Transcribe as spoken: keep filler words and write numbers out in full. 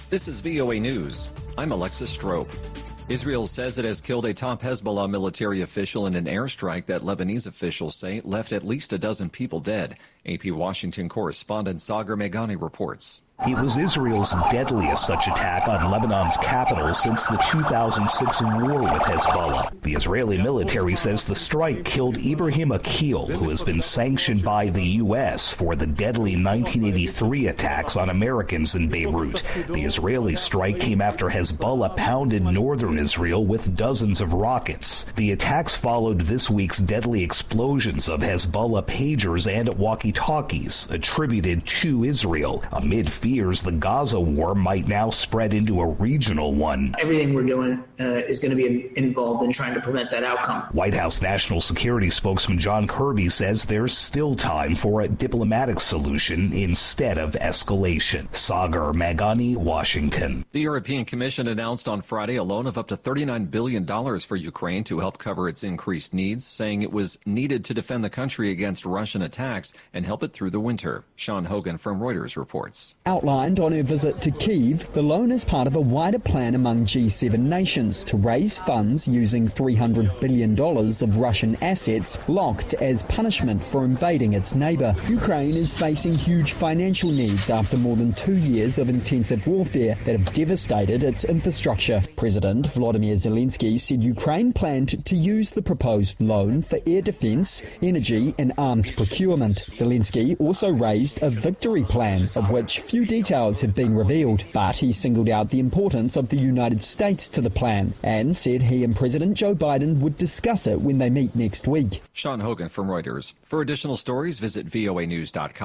This is V O A News. I'm Alexis Strope. Israel says it has killed a top Hezbollah military official in an airstrike that Lebanese officials say left at least a dozen people dead. A P Washington correspondent Sagar Meghani reports. It was Israel's deadliest such attack on Lebanon's capital since the two thousand six war with Hezbollah. The Israeli military says the strike killed Ibrahim Akil, who has been sanctioned by the U S for the deadly nineteen eighty-three attacks on Americans in Beirut. The Israeli strike came after Hezbollah pounded northern Israel with dozens of rockets. The attacks followed this week's deadly explosions of Hezbollah pagers and walkie-talkies attributed to Israel, amid fears the Gaza war might now spread into a regional one. Everything we're doing uh, is going to be involved in trying to prevent that outcome. White House National Security spokesman John Kirby says there's still time for a diplomatic solution instead of escalation. Sagar Meghani, Washington. The European Commission announced on Friday a loan of up to thirty-nine billion dollars for Ukraine to help cover its increased needs, saying it was needed to defend the country against Russian attacks and help it through the winter. Sean Hogan from Reuters reports. Outlined on her visit to Kyiv, the loan is part of a wider plan among G seven nations to raise funds using three hundred billion dollars of Russian assets locked as punishment for invading its neighbour. Ukraine is facing huge financial needs after more than two years of intensive warfare that have devastated its infrastructure. President Volodymyr Zelensky said Ukraine planned to use the proposed loan for air defence, energy and arms procurement. Zelensky also raised a victory plan, of which few details have been revealed, but he singled out the importance of the United States to the plan and said he and President Joe Biden would discuss it when they meet next week. Sean Hogan from Reuters. For additional stories, visit V O A news dot com.